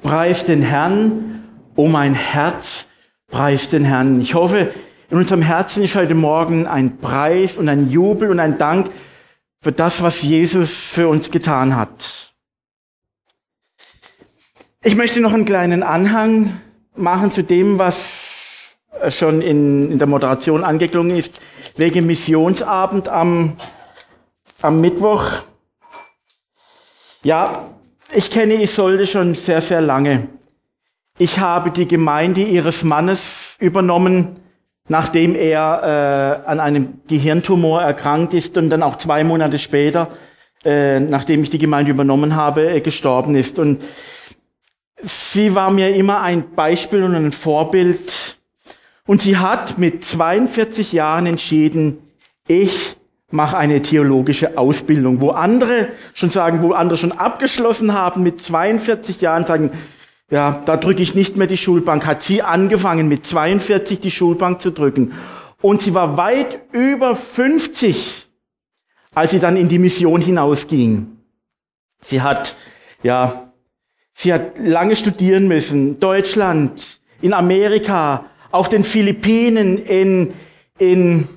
Preis den Herrn, o mein Herz, preis den Herrn. Ich hoffe, in unserem Herzen ist heute Morgen ein Preis und ein Jubel und ein Dank für das, was Jesus für uns getan hat. Ich möchte noch einen kleinen Anhang machen zu dem, was schon in der Moderation angeklungen ist, wegen Missionsabend am Mittwoch. Ja, ich kenne Isolde schon sehr, sehr lange. Ich habe die Gemeinde ihres Mannes übernommen, nachdem er an einem Gehirntumor erkrankt ist und dann auch 2 Monate später, nachdem ich die Gemeinde übernommen habe, gestorben ist. Und sie war mir immer ein Beispiel und ein Vorbild. Und sie hat mit 42 Jahren entschieden, ich mache eine theologische Ausbildung. Wo andere schon abgeschlossen haben, mit 42 Jahren sagen, ja, da drücke ich nicht mehr die Schulbank, hat sie angefangen mit 42 die Schulbank zu drücken. Und sie war weit über 50, als sie dann in die Mission hinausging. Sie hat lange studieren müssen, Deutschland, in Amerika, auf den Philippinen, in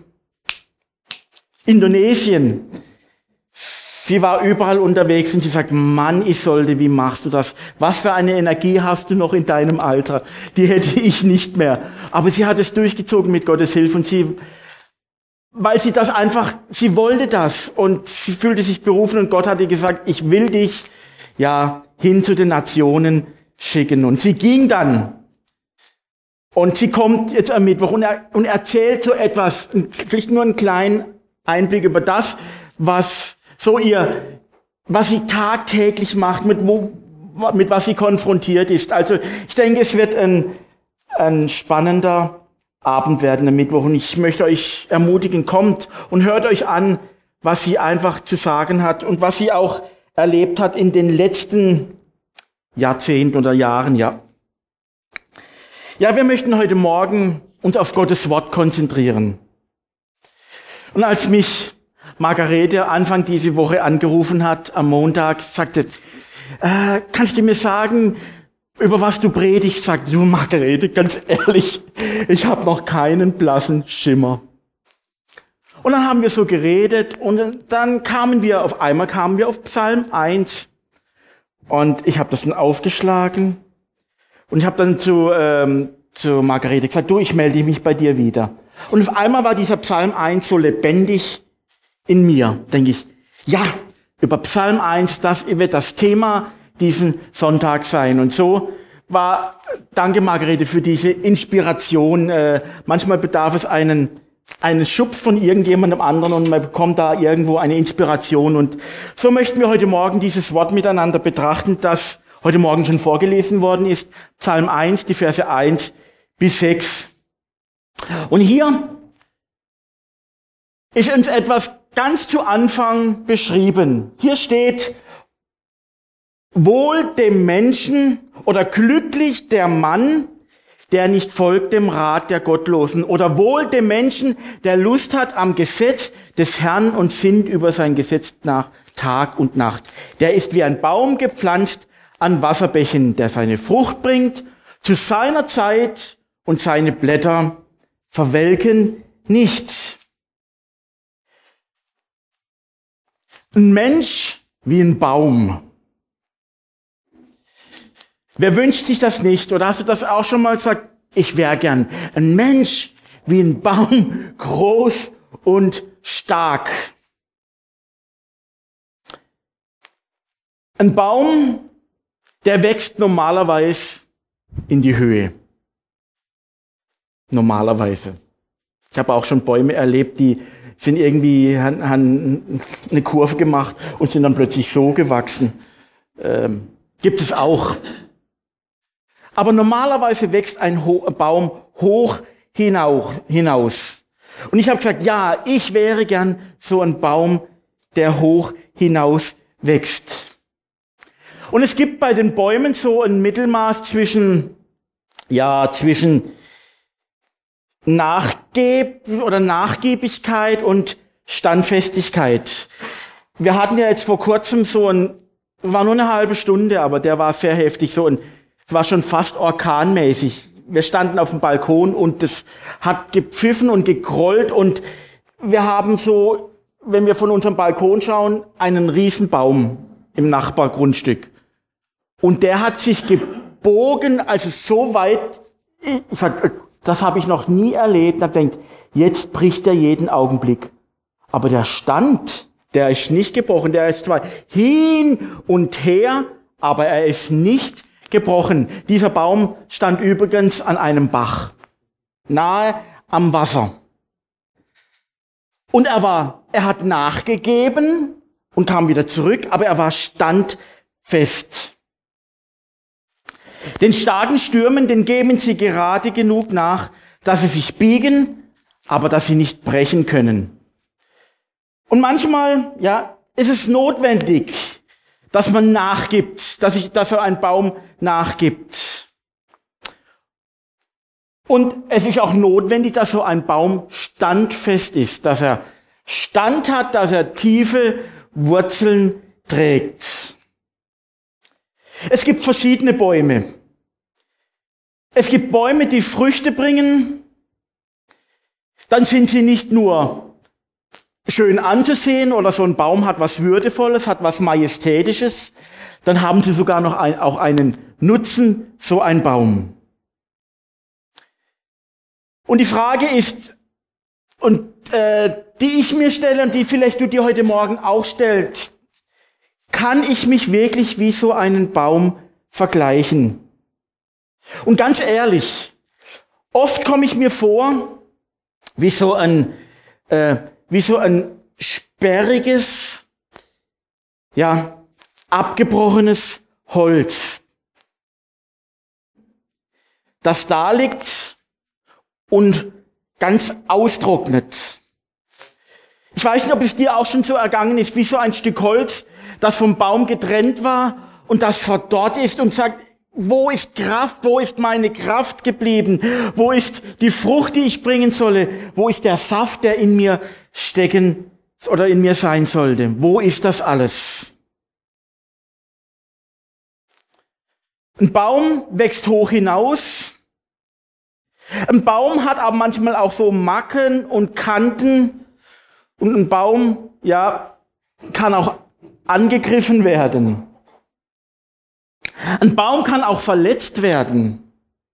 Indonesien. Sie war überall unterwegs und sie sagt, Mann, Isolde, wie machst du das? Was für eine Energie hast du noch in deinem Alter? Die hätte ich nicht mehr. Aber sie hat es durchgezogen mit Gottes Hilfe und sie wollte das und sie fühlte sich berufen und Gott hatte gesagt, ich will dich, hin zu den Nationen schicken. Und sie ging dann. Und sie kommt jetzt am Mittwoch und erzählt so etwas, vielleicht nur einen kleinen Einblick über das, was sie tagtäglich macht, mit was sie konfrontiert ist. Also ich denke, es wird ein spannender Abend werden am Mittwoch und ich möchte euch ermutigen, kommt und hört euch an, was sie einfach zu sagen hat und was sie auch erlebt hat in den letzten Jahrzehnten oder Jahren, ja. Ja, wir möchten heute Morgen uns auf Gottes Wort konzentrieren. Und als mich Margarete Anfang diese Woche angerufen hat, am Montag, sagte, kannst du mir sagen, über was du predigst? Sagt, du Margarete, ganz ehrlich, ich habe noch keinen blassen Schimmer. Und dann haben wir so geredet und dann kamen wir auf Psalm 1. Und ich habe das dann aufgeschlagen und ich habe dann zu Margarete gesagt, du, ich melde mich bei dir wieder. Und auf einmal war dieser Psalm 1 so lebendig in mir, denke ich, ja, über Psalm 1, das wird das Thema diesen Sonntag sein. Und so danke Margarete für diese Inspiration. Manchmal bedarf es einen Schubs von irgendjemandem anderen und man bekommt da irgendwo eine Inspiration. Und so möchten wir heute Morgen dieses Wort miteinander betrachten, das heute Morgen schon vorgelesen worden ist. Psalm 1, die Verse 1 bis 6. Und hier ist uns etwas ganz zu Anfang beschrieben. Hier steht, wohl dem Menschen oder glücklich der Mann, der nicht folgt dem Rat der Gottlosen, oder wohl dem Menschen, der Lust hat am Gesetz des Herrn und sinnt über sein Gesetz nach Tag und Nacht. Der ist wie ein Baum gepflanzt an Wasserbächen, der seine Frucht bringt zu seiner Zeit und seine Blätter verwelken nicht. Ein Mensch wie ein Baum. Wer wünscht sich das nicht? Oder hast du das auch schon mal gesagt? Ich wäre gern ein Mensch wie ein Baum, groß und stark. Ein Baum, der wächst normalerweise in die Höhe. Normalerweise. Ich habe auch schon Bäume erlebt, die sind irgendwie, haben eine Kurve gemacht und sind dann plötzlich so gewachsen. Gibt es auch. Aber normalerweise wächst ein Baum hoch hinaus. Und ich habe gesagt, ja, ich wäre gern so ein Baum, der hoch hinaus wächst. Und es gibt bei den Bäumen so ein Mittelmaß zwischen Nachgiebigkeit und Standfestigkeit. Wir hatten ja jetzt vor kurzem war nur eine halbe Stunde, aber der war sehr heftig, so ein Es war schon fast orkanmäßig. Wir standen auf dem Balkon und es hat gepfiffen und gegrollt und wir haben so, wenn wir von unserem Balkon schauen, einen riesen Baum im Nachbargrundstück. Und der hat sich gebogen, also so weit, ich sag, das habe ich noch nie erlebt. Da denkt, jetzt bricht er jeden Augenblick. Aber der stand, der ist nicht gebrochen, der ist zwar hin und her, aber er ist nicht gebrochen. Dieser Baum stand übrigens an einem Bach, nahe am Wasser. Und er hat nachgegeben und kam wieder zurück, aber er war standfest. Den starken Stürmen, den geben sie gerade genug nach, dass sie sich biegen, aber dass sie nicht brechen können. Und manchmal, ja, ist es notwendig, dass man nachgibt, dass so ein Baum nachgibt. Und es ist auch notwendig, dass so ein Baum standfest ist, dass er Stand hat, dass er tiefe Wurzeln trägt. Es gibt verschiedene Bäume. Es gibt Bäume, die Früchte bringen. Dann sind sie nicht nur schön anzusehen oder so ein Baum hat was Würdevolles, hat was Majestätisches. Dann haben sie sogar noch auch einen Nutzen, so ein Baum. Und die Frage ist, die ich mir stelle und die vielleicht du dir heute Morgen auch stellst, kann ich mich wirklich wie so einen Baum vergleichen? Und ganz ehrlich, oft komme ich mir vor wie so ein sperriges, ja, abgebrochenes Holz, das da liegt und ganz austrocknet. Ich weiß nicht, ob es dir auch schon so ergangen ist, wie so ein Stück Holz, das vom Baum getrennt war und das verdorrt ist und sagt, wo ist Kraft, wo ist meine Kraft geblieben, wo ist die Frucht, die ich bringen solle, wo ist der Saft, der in mir stecken oder in mir sein sollte, wo ist das alles? Ein Baum wächst hoch hinaus. Ein Baum hat aber manchmal auch so Macken und Kanten. Und ein Baum, ja, kann auch angegriffen werden. Ein Baum kann auch verletzt werden.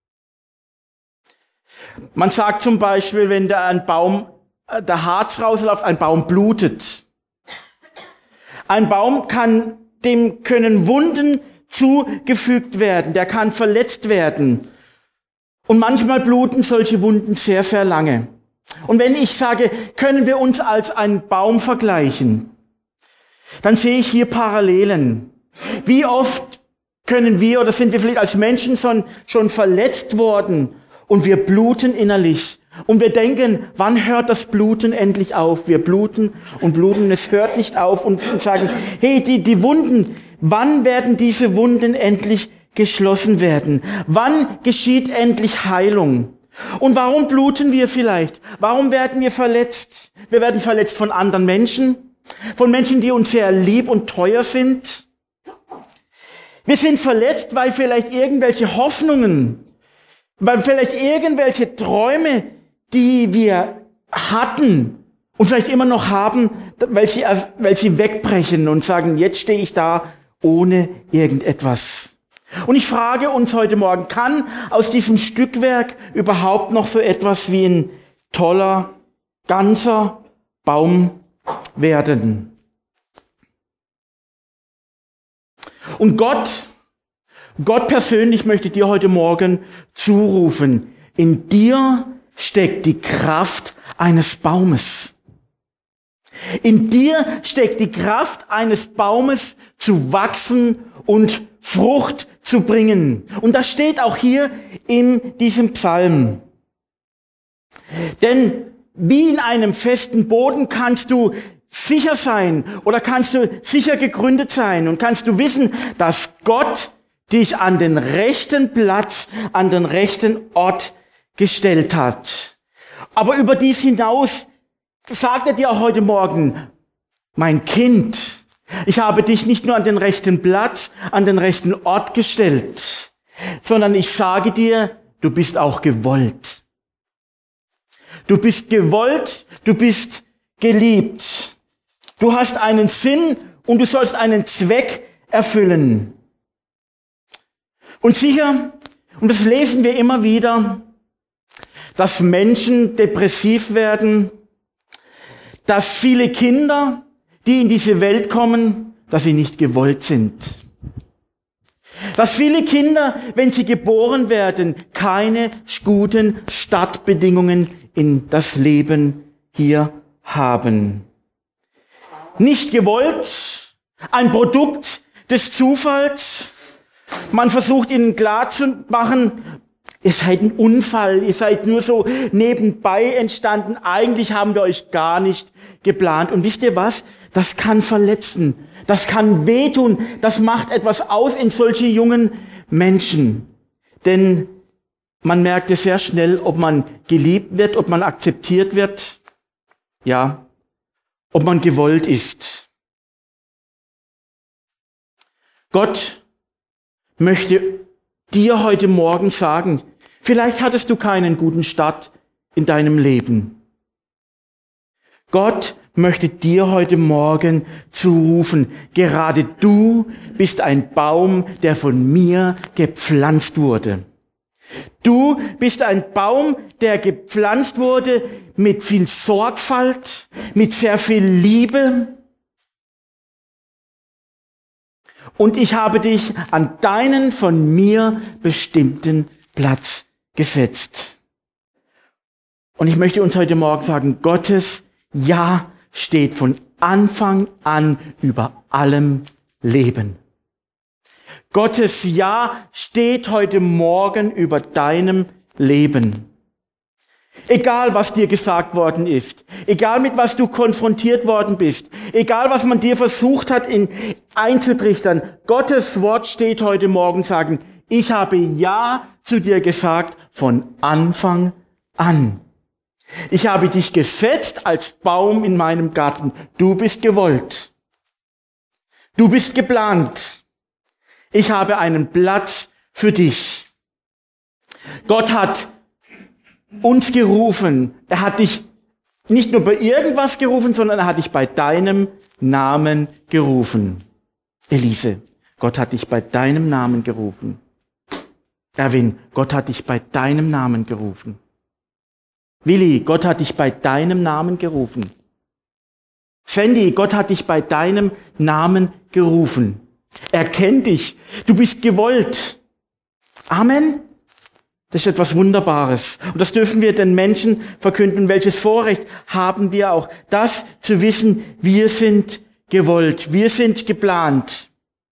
Man sagt zum Beispiel, wenn der Harz rausläuft, ein Baum blutet. Ein Baum dem können Wunden zugefügt werden, der kann verletzt werden. Und manchmal bluten solche Wunden sehr, sehr lange. Und wenn ich sage, können wir uns als einen Baum vergleichen, dann sehe ich hier Parallelen. Wie oft können wir oder sind wir vielleicht als Menschen schon verletzt worden und wir bluten innerlich. Und wir denken, wann hört das Bluten endlich auf? Wir bluten und bluten, es hört nicht auf und sagen, hey, die Wunden, wann werden diese Wunden endlich geschlossen werden? Wann geschieht endlich Heilung? Und warum bluten wir vielleicht? Warum werden wir verletzt? Wir werden verletzt von anderen Menschen, von Menschen, die uns sehr lieb und teuer sind. Wir sind verletzt, weil vielleicht irgendwelche Hoffnungen, weil vielleicht irgendwelche Träume, die wir hatten und vielleicht immer noch haben, weil sie wegbrechen und sagen, jetzt stehe ich da ohne irgendetwas. Und ich frage uns heute Morgen, kann aus diesem Stückwerk überhaupt noch so etwas wie ein toller, ganzer Baum werden? Und Gott persönlich möchte dir heute Morgen zurufen, in dir steckt die Kraft eines Baumes. In dir steckt die Kraft eines Baumes zu wachsen und Frucht zu bringen. Und das steht auch hier in diesem Psalm. Denn wie in einem festen Boden kannst du sicher sein oder kannst du sicher gegründet sein und kannst du wissen, dass Gott dich an den rechten Platz, an den rechten Ort gestellt hat. Aber über dies hinaus sagt er dir auch heute Morgen, mein Kind, ich habe dich nicht nur an den rechten Platz, an den rechten Ort gestellt. sondern ich sage dir, du bist auch gewollt. Du bist gewollt, du bist geliebt. Du hast einen Sinn und du sollst einen Zweck erfüllen. Und sicher, und das lesen wir immer wieder, dass Menschen depressiv werden, dass viele Kinder, die in diese Welt kommen, dass sie nicht gewollt sind. Dass viele Kinder, wenn sie geboren werden, keine guten Startbedingungen in das Leben hier haben. Nicht gewollt, ein Produkt des Zufalls. Man versucht ihnen klarzumachen, ihr seid ein Unfall, ihr seid nur so nebenbei entstanden, eigentlich haben wir euch gar nicht geplant. Und wisst ihr was? Das kann verletzen, das kann wehtun, das macht etwas aus in solche jungen Menschen. Denn man merkt es sehr schnell, ob man geliebt wird, ob man akzeptiert wird, ja, ob man gewollt ist. Gott möchte dir heute Morgen sagen, vielleicht hattest du keinen guten Start in deinem Leben. Gott möchte dir heute Morgen zurufen, gerade du bist ein Baum, der von mir gepflanzt wurde. Du bist ein Baum, der gepflanzt wurde mit viel Sorgfalt, mit sehr viel Liebe. Und ich habe dich an deinen von mir bestimmten Platz gesetzt. Und ich möchte uns heute Morgen sagen, Gottes Ja steht von Anfang an über allem Leben. Gottes Ja steht heute Morgen über deinem Leben. Egal, was dir gesagt worden ist, egal mit was du konfrontiert worden bist, egal, was man dir versucht hat einzutrichtern, Gottes Wort steht heute Morgen sagen, ich habe Ja zu dir gesagt von Anfang an. Ich habe dich gesetzt als Baum in meinem Garten. Du bist gewollt. Du bist geplant. Ich habe einen Platz für dich. Gott hat uns gerufen. Er hat dich nicht nur bei irgendwas gerufen, sondern er hat dich bei deinem Namen gerufen. Elise, Gott hat dich bei deinem Namen gerufen. Erwin, Gott hat dich bei deinem Namen gerufen. Willi, Gott hat dich bei deinem Namen gerufen. Sandy, Gott hat dich bei deinem Namen gerufen. Er kennt dich. Du bist gewollt. Amen. Das ist etwas Wunderbares. Und das dürfen wir den Menschen verkünden. Welches Vorrecht haben wir auch, das zu wissen, wir sind gewollt, wir sind geplant.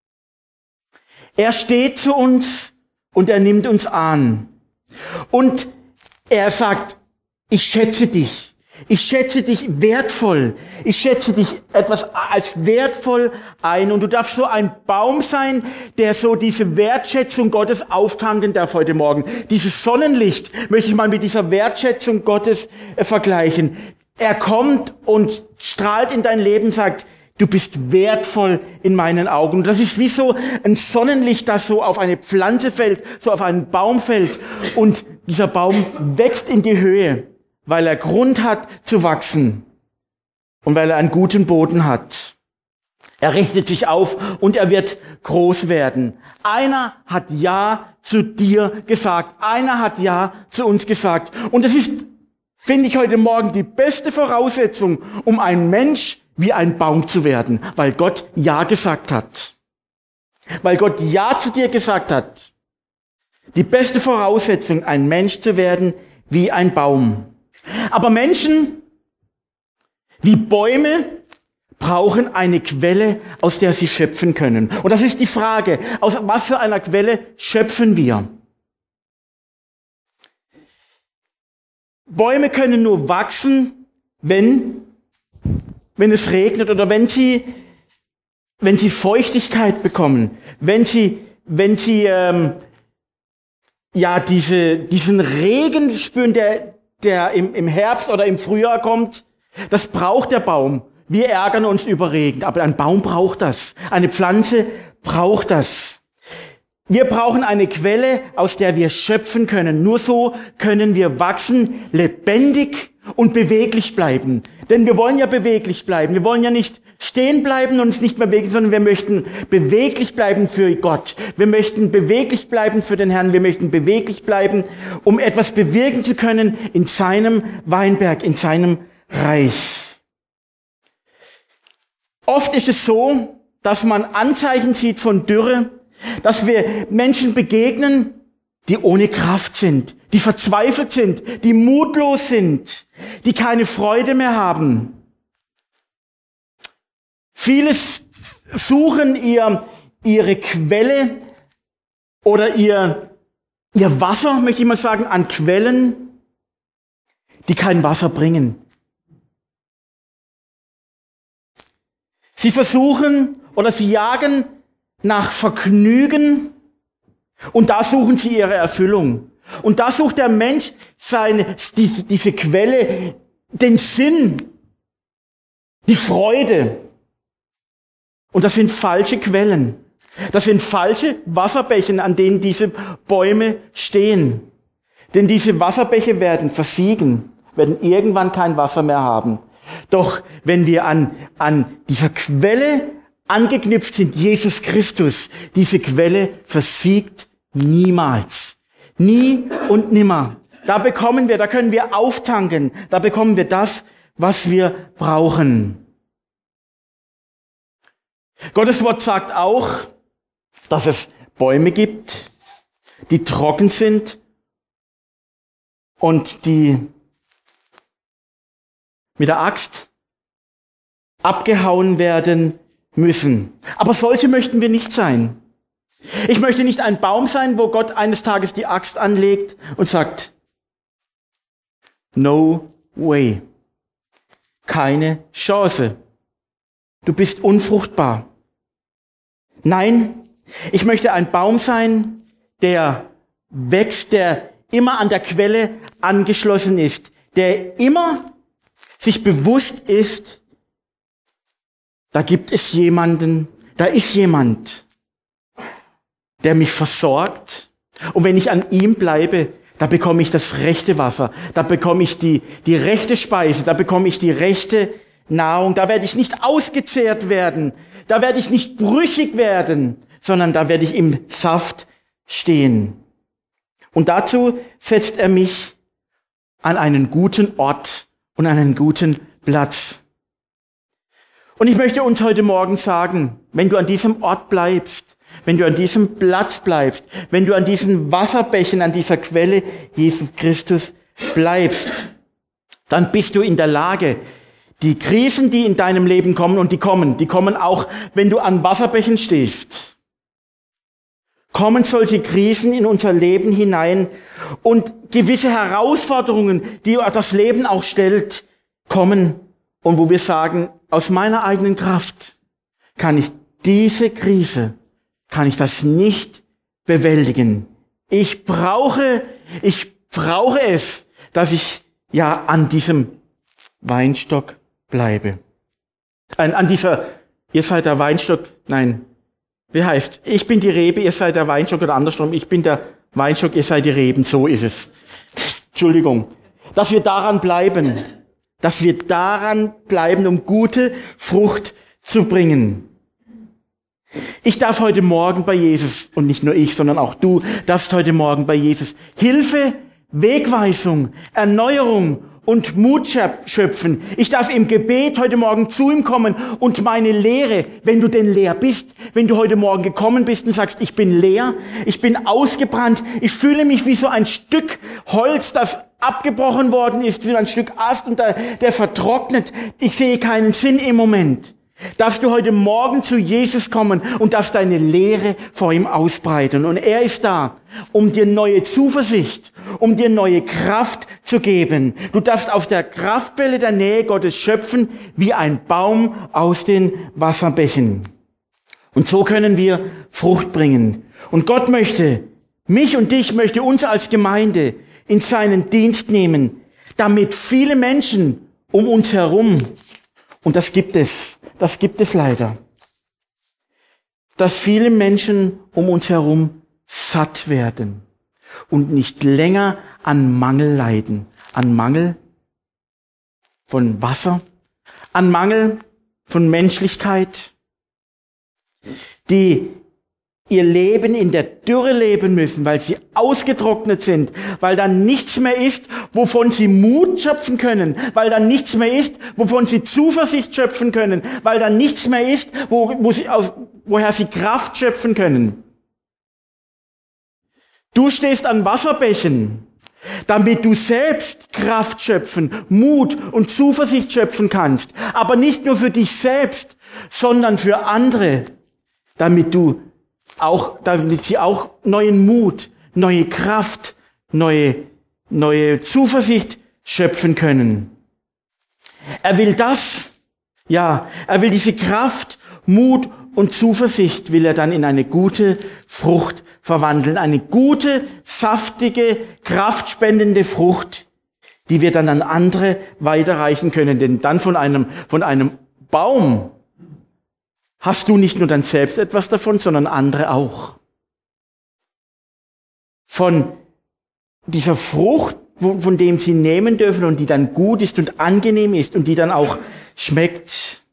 Er steht zu uns und er nimmt uns an. Und er sagt, ich schätze dich wertvoll. Ich schätze dich etwas als wertvoll ein. Und du darfst so ein Baum sein, der so diese Wertschätzung Gottes auftanken darf heute Morgen. Dieses Sonnenlicht möchte ich mal mit dieser Wertschätzung Gottes vergleichen. Er kommt und strahlt in dein Leben, sagt, du bist wertvoll in meinen Augen. Und das ist wie so ein Sonnenlicht, das so auf eine Pflanze fällt, so auf einen Baum fällt. Und dieser Baum wächst in die Höhe, weil er Grund hat zu wachsen und weil er einen guten Boden hat. Er richtet sich auf und er wird groß werden. Einer hat Ja zu dir gesagt. Einer hat Ja zu uns gesagt. Und das ist, finde ich, heute Morgen die beste Voraussetzung, um ein Mensch wie ein Baum zu werden, weil Gott Ja gesagt hat. Weil Gott Ja zu dir gesagt hat. Die beste Voraussetzung, ein Mensch zu werden wie ein Baum. Aber Menschen wie Bäume brauchen eine Quelle, aus der sie schöpfen können. Und das ist die Frage, aus was für einer Quelle schöpfen wir? Bäume können nur wachsen, wenn es regnet oder wenn sie Feuchtigkeit bekommen, wenn sie diesen Regen spüren, der im Herbst oder im Frühjahr kommt. Das braucht der Baum. Wir ärgern uns über Regen, aber ein Baum braucht das. Eine Pflanze braucht das. Wir brauchen eine Quelle, aus der wir schöpfen können. Nur so können wir wachsen, lebendig und beweglich bleiben. Denn wir wollen ja beweglich bleiben. Wir wollen ja nicht stehen bleiben und uns nicht mehr bewegen, sondern wir möchten beweglich bleiben für Gott. Wir möchten beweglich bleiben für den Herrn. Wir möchten beweglich bleiben, um etwas bewirken zu können in seinem Weinberg, in seinem Reich. Oft ist es so, dass man Anzeichen sieht von Dürre, dass wir Menschen begegnen, die ohne Kraft sind, die verzweifelt sind, die mutlos sind, die keine Freude mehr haben. Viele suchen ihre Quelle oder ihr Wasser, möchte ich mal sagen, an Quellen, die kein Wasser bringen. Sie versuchen oder sie jagen nach Vergnügen und da suchen sie ihre Erfüllung. Und da sucht der Mensch diese Quelle, den Sinn, die Freude. Und das sind falsche Quellen. Das sind falsche Wasserbäche, an denen diese Bäume stehen. Denn diese Wasserbäche werden versiegen, werden irgendwann kein Wasser mehr haben. Doch wenn wir an dieser Quelle angeknüpft sind, Jesus Christus, diese Quelle versiegt niemals. Nie und nimmer. Da können wir auftanken, da bekommen wir das, was wir brauchen. Gottes Wort sagt auch, dass es Bäume gibt, die trocken sind und die mit der Axt abgehauen werden müssen. Aber solche möchten wir nicht sein. Ich möchte nicht ein Baum sein, wo Gott eines Tages die Axt anlegt und sagt, no way. Keine Chance. Du bist unfruchtbar. Nein, ich möchte ein Baum sein, der wächst, der immer an der Quelle angeschlossen ist, der immer sich bewusst ist, da gibt es jemanden, da ist jemand, der mich versorgt. Und wenn ich an ihm bleibe, da bekomme ich das rechte Wasser, da bekomme ich die rechte Speise, da bekomme ich die rechte Nahrung. Da werde ich nicht ausgezehrt werden, da werde ich nicht brüchig werden, sondern da werde ich im Saft stehen. Und dazu setzt er mich an einen guten Ort und an einen guten Platz. Und ich möchte uns heute Morgen sagen, wenn du an diesem Ort bleibst, wenn du an diesem Platz bleibst, wenn du an diesen Wasserbächen, an dieser Quelle Jesus Christus bleibst, dann bist du in der Lage, die Krisen, die in deinem Leben kommen, und die kommen auch, wenn du an Wasserbächen stehst, kommen solche Krisen in unser Leben hinein und gewisse Herausforderungen, die das Leben auch stellt, kommen und wo wir sagen, aus meiner eigenen Kraft kann ich das nicht bewältigen. Ich brauche es, dass ich ja an diesem Weinstock bleibe. Ihr seid der Weinstock, nein, wie heißt, ich bin die Rebe, ihr seid der Weinstock oder andersrum, ich bin der Weinstock, ihr seid die Reben, so ist es. Entschuldigung. Dass wir daran bleiben, um gute Frucht zu bringen. Ich darf heute Morgen bei Jesus, und nicht nur ich, sondern auch du, darfst heute Morgen bei Jesus Hilfe, Wegweisung, Erneuerung und Mut schöpfen. Ich darf im Gebet heute Morgen zu ihm kommen und meine Leere, wenn du denn leer bist, wenn du heute Morgen gekommen bist und sagst, ich bin leer, ich bin ausgebrannt, ich fühle mich wie so ein Stück Holz, das abgebrochen worden ist, wie ein Stück Ast und der vertrocknet. Ich sehe keinen Sinn im Moment. Darfst du heute Morgen zu Jesus kommen und darfst deine Leere vor ihm ausbreiten. Und er ist da, um dir neue Zuversicht, um dir neue Kraft zu geben. Du darfst aus der Kraftquelle der Nähe Gottes schöpfen, wie ein Baum aus den Wasserbächen. Und so können wir Frucht bringen. Und Gott möchte mich und dich, möchte uns als Gemeinde in seinen Dienst nehmen, damit viele Menschen um uns herum, und das gibt es leider, dass viele Menschen um uns herum satt werden und nicht länger an Mangel leiden. An Mangel von Wasser, an Mangel von Menschlichkeit, die ihr Leben in der Dürre leben müssen, weil sie ausgetrocknet sind, weil dann nichts mehr ist, wovon sie Mut schöpfen können, weil dann nichts mehr ist, wovon sie Zuversicht schöpfen können, weil dann nichts mehr ist, woher sie Kraft schöpfen können. Du stehst an Wasserbächen, damit du selbst Kraft schöpfen, Mut und Zuversicht schöpfen kannst, aber nicht nur für dich selbst, sondern für andere, damit sie auch neuen Mut, neue Kraft, neue Zuversicht schöpfen können. Er will er will diese Kraft, Mut und Zuversicht will er dann in eine gute Frucht verwandeln. Eine gute, saftige, kraftspendende Frucht, die wir dann an andere weiterreichen können. Denn dann von einem Baum hast du nicht nur dann selbst etwas davon, sondern andere auch. Von dieser Frucht, von dem sie nehmen dürfen und die dann gut ist und angenehm ist und die dann auch schmeckt.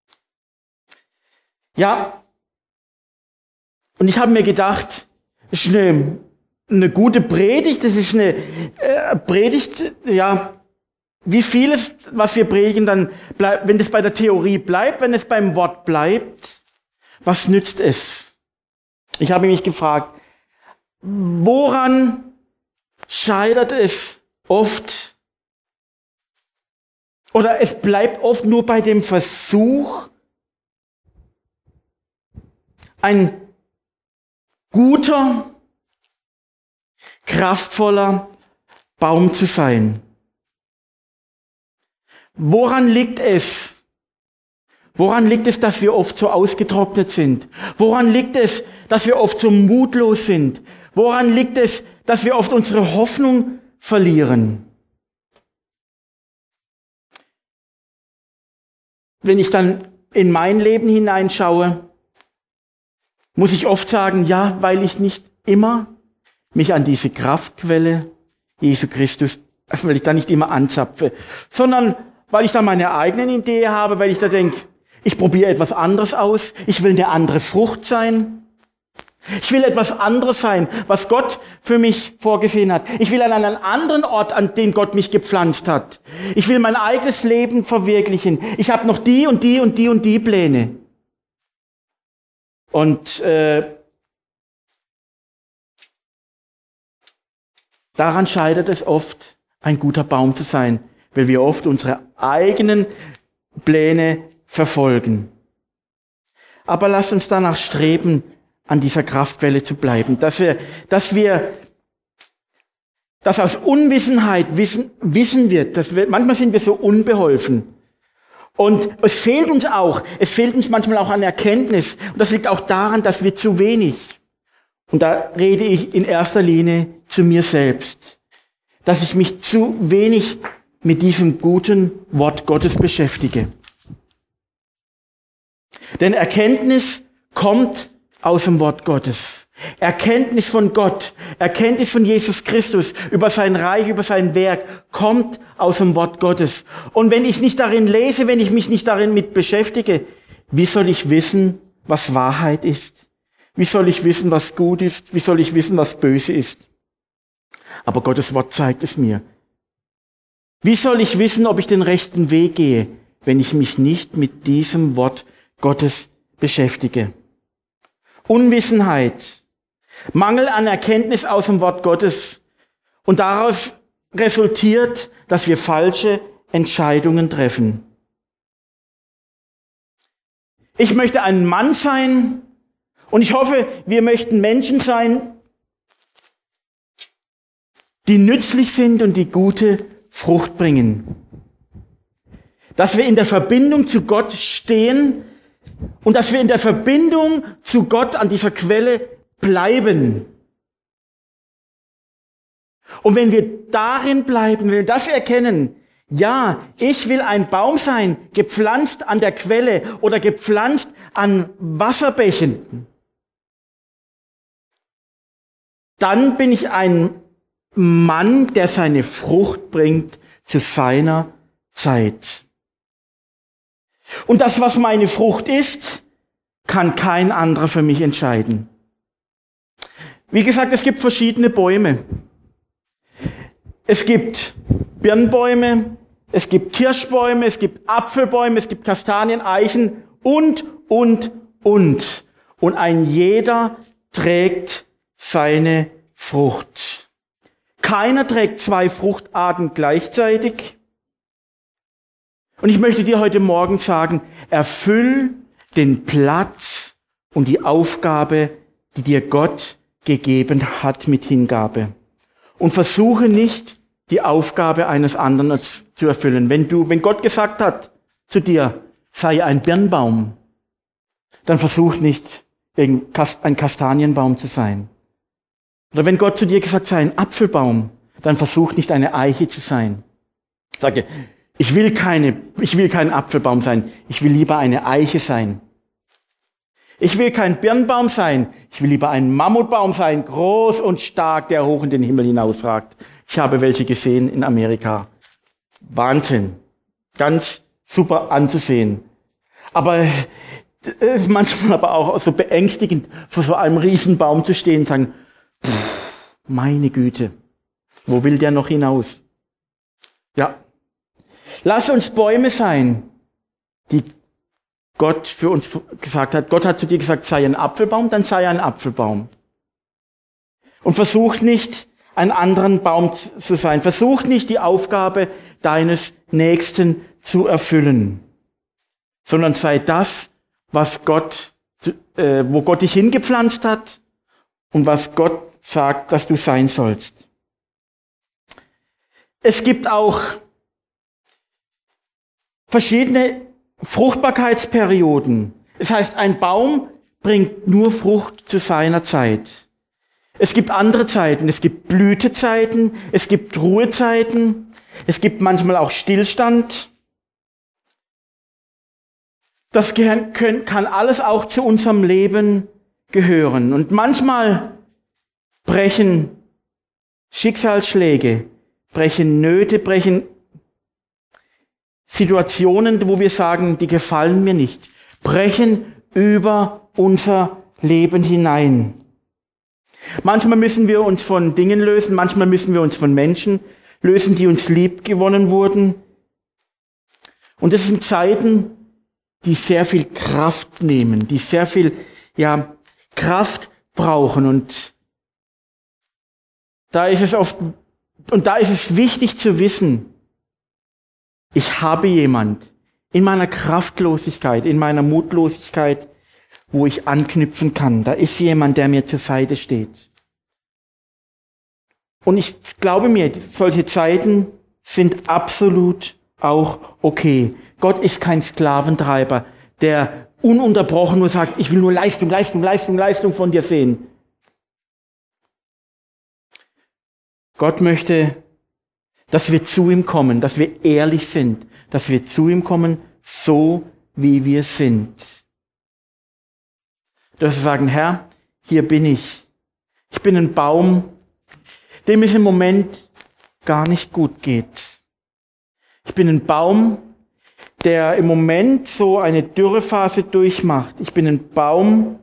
Ja, und ich habe mir gedacht, das ist eine gute Predigt, das ist eine Predigt, ja, wie vieles, was wir predigen, dann bleibt, wenn es bei der Theorie bleibt, wenn es beim Wort bleibt, was nützt es? Ich habe mich gefragt, woran scheitert es oft? Oder es bleibt oft nur bei dem Versuch, ein guter, kraftvoller Baum zu sein. Woran liegt es? Woran liegt es, dass wir oft so ausgetrocknet sind? Woran liegt es, dass wir oft so mutlos sind? Woran liegt es, dass wir oft unsere Hoffnung verlieren? Wenn ich dann in mein Leben hineinschaue, muss ich oft sagen, ja, weil ich nicht immer mich an diese Kraftquelle Jesu Christus, weil ich da nicht immer anzapfe, sondern weil ich da meine eigenen Ideen habe, weil ich da denke, ich probiere etwas anderes aus, ich will eine andere Frucht sein, ich will etwas anderes sein, was Gott für mich vorgesehen hat. Ich will an einen anderen Ort, an den Gott mich gepflanzt hat. Ich will mein eigenes Leben verwirklichen. Ich habe noch die und die und die und die Pläne. Und daran scheitert es oft, ein guter Baum zu sein, weil wir oft unsere eigenen Pläne verfolgen. Aber lasst uns danach streben, an dieser Kraftquelle zu bleiben, dass aus Unwissenheit Wissen wird. Manchmal sind wir so unbeholfen. Und es fehlt uns manchmal auch an Erkenntnis. Und das liegt auch daran, dass wir zu wenig, und da rede ich in erster Linie zu mir selbst, dass ich mich zu wenig mit diesem guten Wort Gottes beschäftige. Denn Erkenntnis kommt aus dem Wort Gottes. Erkenntnis von Gott, Erkenntnis von Jesus Christus über sein Reich, über sein Werk, kommt aus dem Wort Gottes. Und wenn ich nicht darin lese, wenn ich mich nicht darin mit beschäftige, wie soll ich wissen, was Wahrheit ist? Wie soll ich wissen, was gut ist? Wie soll ich wissen, was böse ist? Aber Gottes Wort zeigt es mir. Wie soll ich wissen, ob ich den rechten Weg gehe, wenn ich mich nicht mit diesem Wort Gottes beschäftige? Unwissenheit, Mangel an Erkenntnis aus dem Wort Gottes. Und daraus resultiert, dass wir falsche Entscheidungen treffen. Ich möchte ein Mann sein und ich hoffe, wir möchten Menschen sein, die nützlich sind und die gute Frucht bringen. Dass wir in der Verbindung zu Gott stehen und dass wir in der Verbindung zu Gott an dieser Quelle bleiben. Und wenn wir darin bleiben, wenn wir das erkennen, ja, ich will ein Baum sein, gepflanzt an der Quelle oder gepflanzt an Wasserbächen, dann bin ich ein Mann, der seine Frucht bringt zu seiner Zeit. Und das, was meine Frucht ist, kann kein anderer für mich entscheiden. Wie gesagt, es gibt verschiedene Bäume. Es gibt Birnbäume, es gibt Kirschbäume, es gibt Apfelbäume, es gibt Kastanien, Eichen und. Und ein jeder trägt seine Frucht. Keiner trägt zwei Fruchtarten gleichzeitig. Und ich möchte dir heute Morgen sagen, erfüll den Platz und die Aufgabe, die dir Gott gegeben hat mit Hingabe. Und versuche nicht, die Aufgabe eines anderen zu erfüllen. Wenn Gott gesagt hat zu dir, sei ein Birnbaum, dann versuch nicht, ein Kastanienbaum zu sein. Oder wenn Gott zu dir gesagt hat, sei ein Apfelbaum, dann versuch nicht eine Eiche zu sein. Sage, ich will kein Apfelbaum sein, ich will lieber eine Eiche sein. Ich will kein Birnbaum sein, ich will lieber ein Mammutbaum sein, groß und stark, der hoch in den Himmel hinausragt. Ich habe welche gesehen in Amerika. Wahnsinn. Ganz super anzusehen. Aber es ist manchmal aber auch so beängstigend, vor so einem Riesenbaum zu stehen und sagen, meine Güte, wo will der noch hinaus? Ja. Lass uns Bäume sein, die Gott für uns gesagt hat. Gott hat zu dir gesagt, sei ein Apfelbaum, dann sei ein Apfelbaum. Und versuch nicht, einen anderen Baum zu sein. Versuch nicht, die Aufgabe deines Nächsten zu erfüllen, sondern sei das, wo Gott dich hingepflanzt hat und was Gott sagt, dass du sein sollst. Es gibt auch verschiedene Fruchtbarkeitsperioden. Das heißt, ein Baum bringt nur Frucht zu seiner Zeit. Es gibt andere Zeiten. Es gibt Blütezeiten, es gibt Ruhezeiten, es gibt manchmal auch Stillstand. Das kann alles auch zu unserem Leben gehören. Und manchmal brechen Schicksalsschläge, brechen Nöte, brechen Situationen, wo wir sagen, die gefallen mir nicht, brechen über unser Leben hinein. Manchmal müssen wir uns von Dingen lösen, manchmal müssen wir uns von Menschen lösen, die uns lieb gewonnen wurden. Und das sind Zeiten, die sehr viel Kraft nehmen, die sehr viel Kraft brauchen. Und da ist es wichtig zu wissen, ich habe jemand in meiner Kraftlosigkeit, in meiner Mutlosigkeit, wo ich anknüpfen kann. Da ist jemand, der mir zur Seite steht. Und ich glaube mir, solche Zeiten sind absolut auch okay. Gott ist kein Sklaventreiber, der ununterbrochen nur sagt, ich will nur Leistung, Leistung, Leistung, Leistung von dir sehen. Gott möchte, dass wir zu ihm kommen, dass wir ehrlich sind, dass wir zu ihm kommen, so wie wir sind. Dass wir sagen, Herr, hier bin ich. Ich bin ein Baum, dem es im Moment gar nicht gut geht. Ich bin ein Baum, der im Moment so eine Dürrephase durchmacht. Ich bin ein Baum,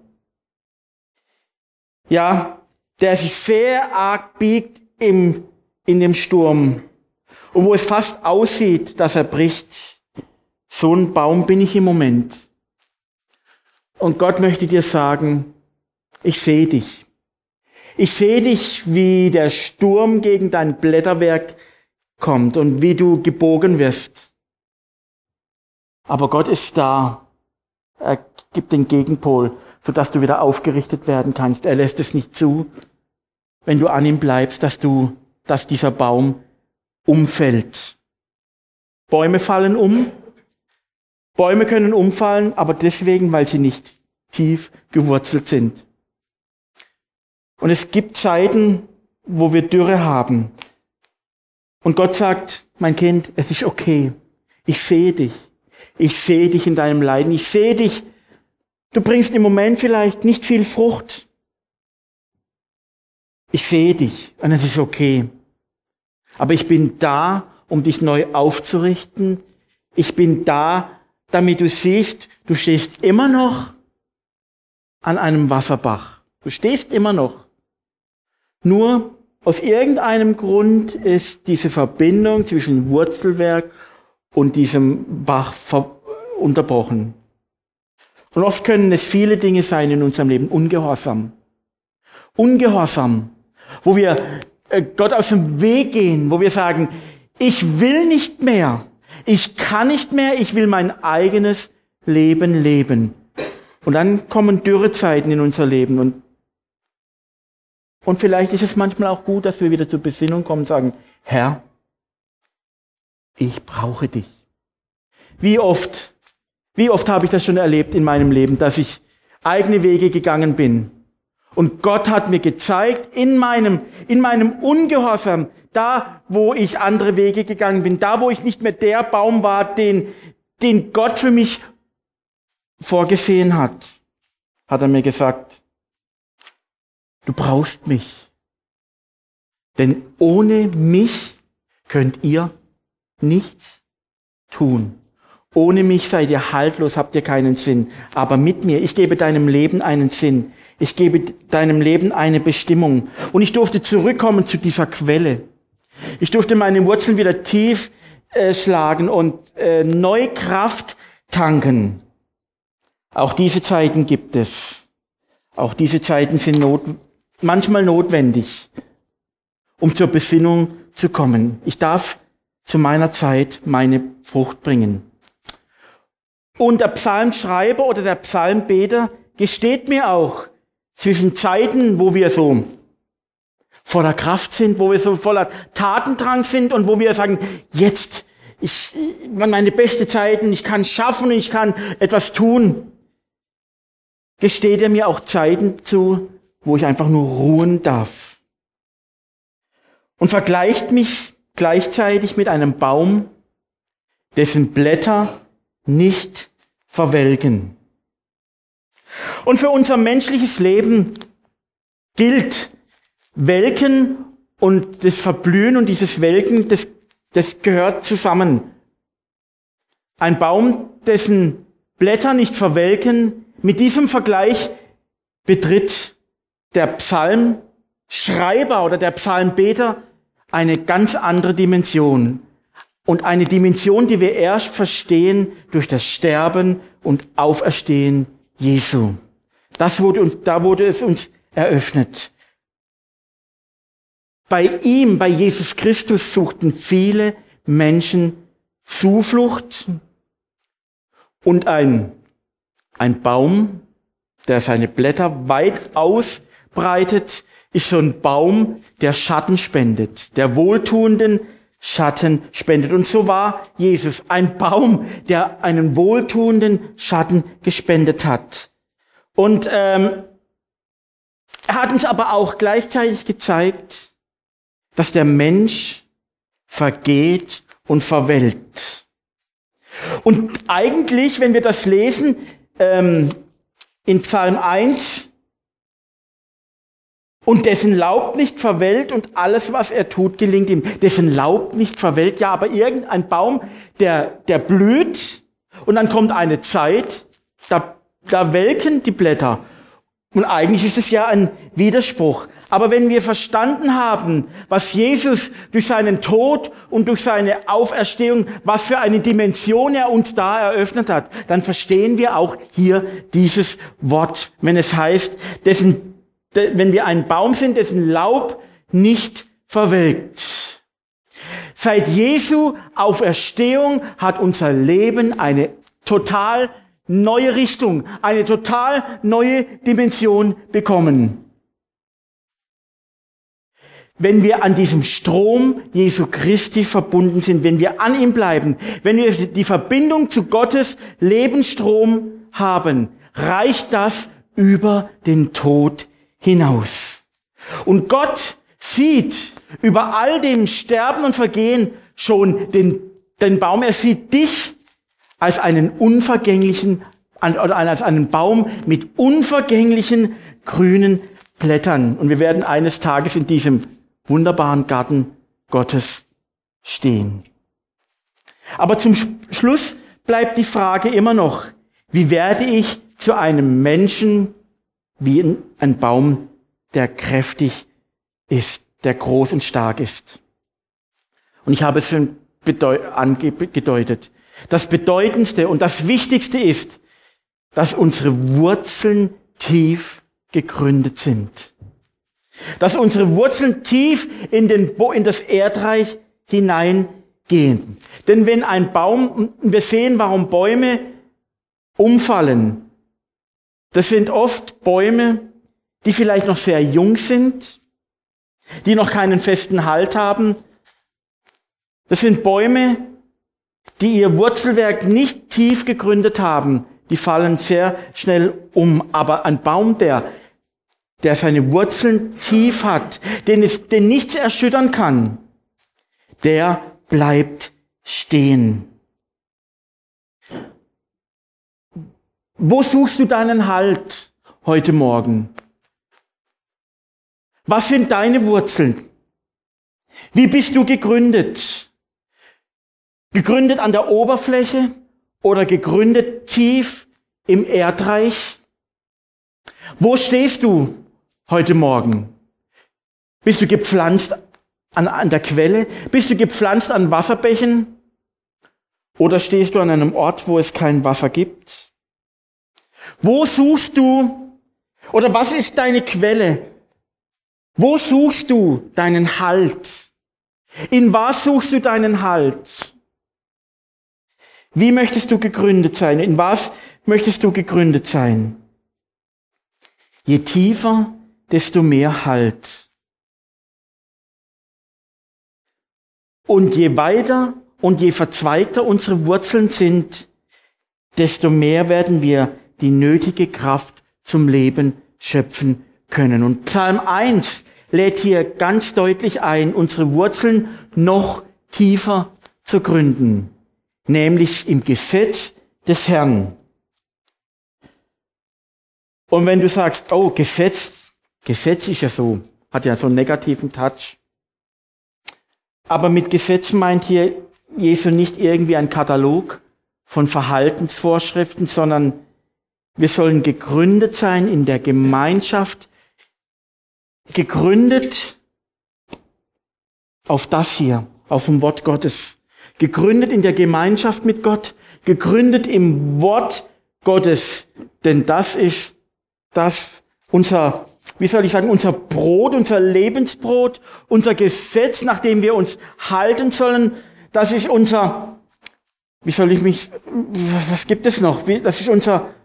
der sich sehr arg biegt in dem Sturm. Und wo es fast aussieht, dass er bricht. So ein Baum bin ich im Moment. Und Gott möchte dir sagen, ich sehe dich. Ich sehe dich, wie der Sturm gegen dein Blätterwerk kommt und wie du gebogen wirst. Aber Gott ist da. Er gibt den Gegenpol, sodass du wieder aufgerichtet werden kannst. Er lässt es nicht zu, wenn du an ihm bleibst, dass dieser Baum umfällt. Bäume fallen um. Bäume können umfallen, aber deswegen, weil sie nicht tief gewurzelt sind. Und es gibt Zeiten, wo wir Dürre haben. Und Gott sagt, mein Kind, es ist okay. Ich sehe dich. Ich sehe dich in deinem Leiden. Ich sehe dich. Du bringst im Moment vielleicht nicht viel Frucht. Ich sehe dich und es ist okay. Aber ich bin da, um dich neu aufzurichten. Ich bin da, damit du siehst, du stehst immer noch an einem Wasserbach. Du stehst immer noch. Nur aus irgendeinem Grund ist diese Verbindung zwischen Wurzelwerk und diesem Bach unterbrochen. Und oft können es viele Dinge sein in unserem Leben. Ungehorsam. Ungehorsam. Wo wir Gott aus dem Weg gehen, wo wir sagen, ich will nicht mehr. Ich kann nicht mehr. Ich will mein eigenes Leben leben. Und dann kommen Dürrezeiten in unser Leben. Und vielleicht ist es manchmal auch gut, dass wir wieder zur Besinnung kommen und sagen, Herr, ich brauche dich. Wie oft habe ich das schon erlebt in meinem Leben, dass ich eigene Wege gegangen bin. Und Gott hat mir gezeigt, in meinem Ungehorsam, da wo ich andere Wege gegangen bin, da wo ich nicht mehr der Baum war, den Gott für mich vorgesehen hat, hat er mir gesagt, du brauchst mich. Denn ohne mich könnt ihr nichts tun. Ohne mich seid ihr haltlos, habt ihr keinen Sinn. Aber mit mir, ich gebe deinem Leben einen Sinn. Ich gebe deinem Leben eine Bestimmung. Und ich durfte zurückkommen zu dieser Quelle. Ich durfte meine Wurzeln wieder tief schlagen und neue Kraft tanken. Auch diese Zeiten gibt es. Auch diese Zeiten sind manchmal notwendig, um zur Besinnung zu kommen. Ich darf zu meiner Zeit meine Frucht bringen. Und der Psalmschreiber oder der Psalmbeter gesteht mir auch, zwischen Zeiten, wo wir so voller Kraft sind, wo wir so voller Tatendrang sind und wo wir sagen, jetzt, meine beste Zeiten, ich kann schaffen, ich kann etwas tun, gesteht er mir auch Zeiten zu, wo ich einfach nur ruhen darf. Und vergleicht mich gleichzeitig mit einem Baum, dessen Blätter nicht verwelken. Und für unser menschliches Leben gilt, Welken und das Verblühen und dieses Welken, das gehört zusammen. Ein Baum, dessen Blätter nicht verwelken, mit diesem Vergleich betritt der Psalmschreiber oder der Psalmbeter eine ganz andere Dimension. Und eine Dimension, die wir erst verstehen durch das Sterben und Auferstehen Jesu. Da wurde es uns eröffnet. Bei ihm, bei Jesus Christus, suchten viele Menschen Zuflucht. Und ein Baum, der seine Blätter weit ausbreitet, ist so ein Baum, der Schatten spendet, der wohltuenden Schatten spendet. Und so war Jesus ein Baum, der einen wohltuenden Schatten gespendet hat. Und er hat uns aber auch gleichzeitig gezeigt, dass der Mensch vergeht und verwelkt. Und eigentlich, wenn wir das lesen, in Psalm 1, und dessen Laub nicht verwelkt und alles, was er tut, gelingt ihm. Dessen Laub nicht verwelkt, ja, aber irgendein Baum, der blüht und dann kommt eine Zeit, da welken die Blätter. Und eigentlich ist es ja ein Widerspruch. Aber wenn wir verstanden haben, was Jesus durch seinen Tod und durch seine Auferstehung, was für eine Dimension er uns da eröffnet hat, dann verstehen wir auch hier dieses Wort, wenn es heißt, wenn wir ein Baum sind, dessen Laub nicht verwelkt. Seit Jesu Auferstehung hat unser Leben eine total neue Richtung, eine total neue Dimension bekommen. Wenn wir an diesem Strom Jesu Christi verbunden sind, wenn wir an ihm bleiben, wenn wir die Verbindung zu Gottes Lebensstrom haben, reicht das über den Tod hinaus. Und Gott sieht über all dem Sterben und Vergehen schon den Baum. Er sieht dich als einen unvergänglichen, oder als einen Baum mit unvergänglichen grünen blättern und wir werden eines Tages in diesem wunderbaren Garten Gottes stehen. Aber zum Schluss bleibt die Frage immer noch, wie werde ich zu einem Menschen wie ein Baum, der kräftig ist, der groß und stark ist? Und ich habe es schon angedeutet. Das Bedeutendste und das Wichtigste ist, dass unsere Wurzeln tief gegründet sind. Dass unsere Wurzeln tief in das Erdreich hineingehen. Denn wenn ein Baum, wir sehen, warum Bäume umfallen. Das sind oft Bäume, die vielleicht noch sehr jung sind, die noch keinen festen Halt haben. Das sind Bäume, die ihr Wurzelwerk nicht tief gegründet haben. Die fallen sehr schnell um. Aber ein Baum, der seine Wurzeln tief hat, den nichts erschüttern kann, der bleibt stehen. Wo suchst du deinen Halt heute Morgen? Was sind deine Wurzeln? Wie bist du gegründet? Gegründet an der Oberfläche oder gegründet tief im Erdreich? Wo stehst du heute Morgen? Bist du gepflanzt an der Quelle? Bist du gepflanzt an Wasserbächen? Oder stehst du an einem Ort, wo es kein Wasser gibt? Wo suchst du, oder was ist deine Quelle? Wo suchst du deinen Halt? In was suchst du deinen Halt? Wie möchtest du gegründet sein? In was möchtest du gegründet sein? Je tiefer, desto mehr Halt. Und je weiter und je verzweigter unsere Wurzeln sind, desto mehr werden wir die nötige Kraft zum Leben schöpfen können. Und Psalm 1 lädt hier ganz deutlich ein, unsere Wurzeln noch tiefer zu gründen, nämlich im Gesetz des Herrn. Und wenn du sagst, oh, Gesetz ist ja so, hat ja so einen negativen Touch. Aber mit Gesetz meint hier Jesu nicht irgendwie ein Katalog von Verhaltensvorschriften, sondern wir sollen gegründet sein in der Gemeinschaft, gegründet auf das hier, auf dem Wort Gottes. Gegründet in der Gemeinschaft mit Gott, gegründet im Wort Gottes. Denn das ist unser Brot, unser Lebensbrot, unser Gesetz, nach dem wir uns halten sollen. Das ist unser, was gibt es noch? Das ist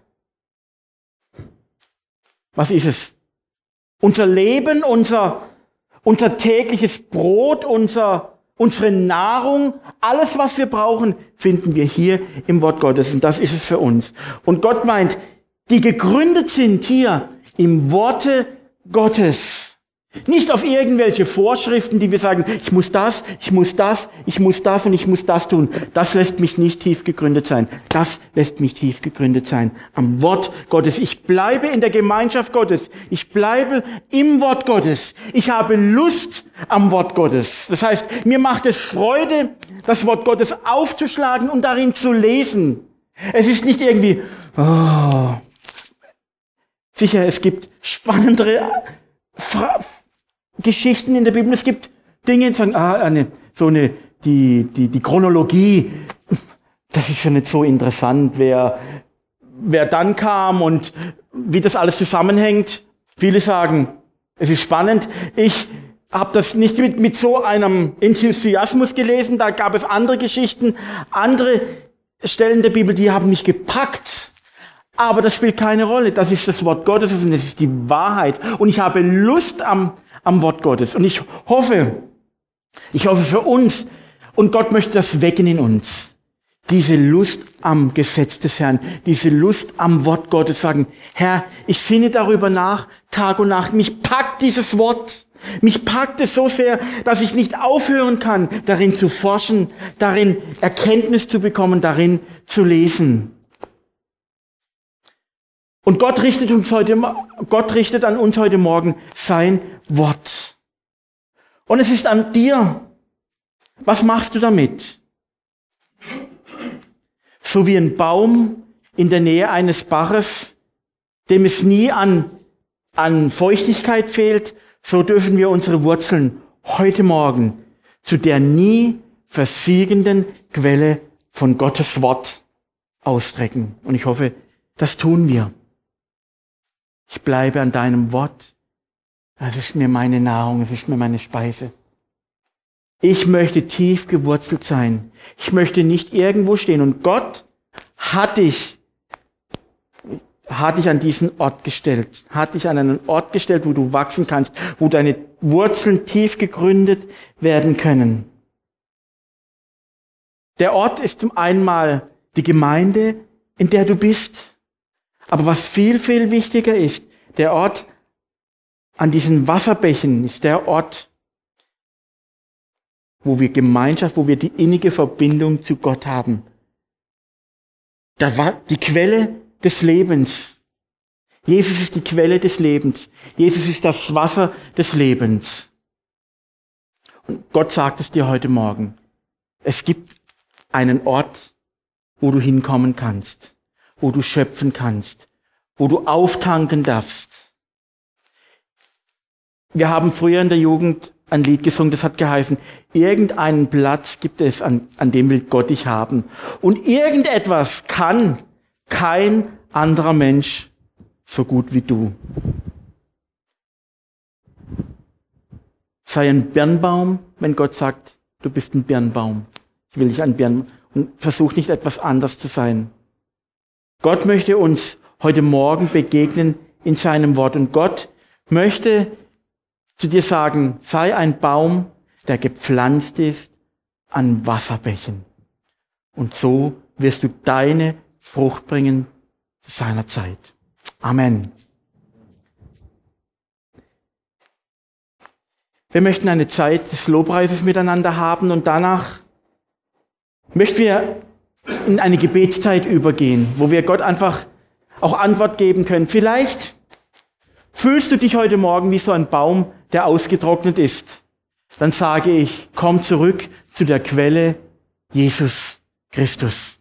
was ist es? Unser Leben, unser tägliches Brot, unsere Nahrung, alles, was wir brauchen, finden wir hier im Wort Gottes. Und das ist es für uns. Und Gott meint, die gegründet sind hier im Worte Gottes. Nicht auf irgendwelche Vorschriften, die wir sagen, ich muss das und ich muss das tun. Das lässt mich nicht tief gegründet sein. Das lässt mich tief gegründet sein am Wort Gottes. Ich bleibe in der Gemeinschaft Gottes. Ich bleibe im Wort Gottes. Ich habe Lust am Wort Gottes. Das heißt, mir macht es Freude, das Wort Gottes aufzuschlagen und darin zu lesen. Es ist nicht irgendwie, sicher, es gibt spannendere Geschichten in der Bibel. Es gibt Dinge, die sagen, die Chronologie, das ist ja nicht so interessant, wer dann kam und wie das alles zusammenhängt. Viele sagen, es ist spannend. Ich habe das nicht mit so einem Enthusiasmus gelesen. Da gab es andere Geschichten, andere Stellen der Bibel, die haben mich gepackt. Aber das spielt keine Rolle. Das ist das Wort Gottes und das ist die Wahrheit. Und ich habe Lust am Wort Gottes. Und ich hoffe für uns, und Gott möchte das wecken in uns, diese Lust am Gesetz des Herrn, diese Lust am Wort Gottes, sagen, Herr, ich sinne darüber nach, Tag und Nacht, mich packt dieses Wort. Mich packt es so sehr, dass ich nicht aufhören kann, darin zu forschen, darin Erkenntnis zu bekommen, darin zu lesen. Und Gott richtet an uns heute Morgen sein Wort. Und es ist an dir. Was machst du damit? So wie ein Baum in der Nähe eines Baches, dem es nie an Feuchtigkeit fehlt, so dürfen wir unsere Wurzeln heute Morgen zu der nie versiegenden Quelle von Gottes Wort ausstrecken. Und ich hoffe, das tun wir. Ich bleibe an deinem Wort. Es ist mir meine Nahrung, es ist mir meine Speise. Ich möchte tief gewurzelt sein. Ich möchte nicht irgendwo stehen. Und Gott hat dich an diesen Ort gestellt. Hat dich an einen Ort gestellt, wo du wachsen kannst, wo deine Wurzeln tief gegründet werden können. Der Ort ist zum einen mal die Gemeinde, in der du bist. Aber was viel, viel wichtiger ist, der Ort an diesen Wasserbächen ist der Ort, wo wir Gemeinschaft, wo wir die innige Verbindung zu Gott haben. Das war die Quelle des Lebens. Jesus ist die Quelle des Lebens. Jesus ist das Wasser des Lebens. Und Gott sagt es dir heute Morgen. Es gibt einen Ort, wo du hinkommen kannst, wo du schöpfen kannst, wo du auftanken darfst. Wir haben früher in der Jugend ein Lied gesungen, das hat geheißen, irgendeinen Platz gibt es, an dem will Gott dich haben. Und irgendetwas kann kein anderer Mensch so gut wie du. Sei ein Birnbaum, wenn Gott sagt, du bist ein Birnbaum. Ich will dich ein Birnbaum. Und versuch nicht etwas anders zu sein. Gott möchte uns heute Morgen begegnen in seinem Wort. Und Gott möchte zu dir sagen, sei ein Baum, der gepflanzt ist an Wasserbächen. Und so wirst du deine Frucht bringen zu seiner Zeit. Amen. Wir möchten eine Zeit des Lobpreises miteinander haben und danach möchten wir in eine Gebetszeit übergehen, wo wir Gott einfach auch Antwort geben können. Vielleicht fühlst du dich heute Morgen wie so ein Baum, der ausgetrocknet ist. Dann sage ich, komm zurück zu der Quelle Jesus Christus.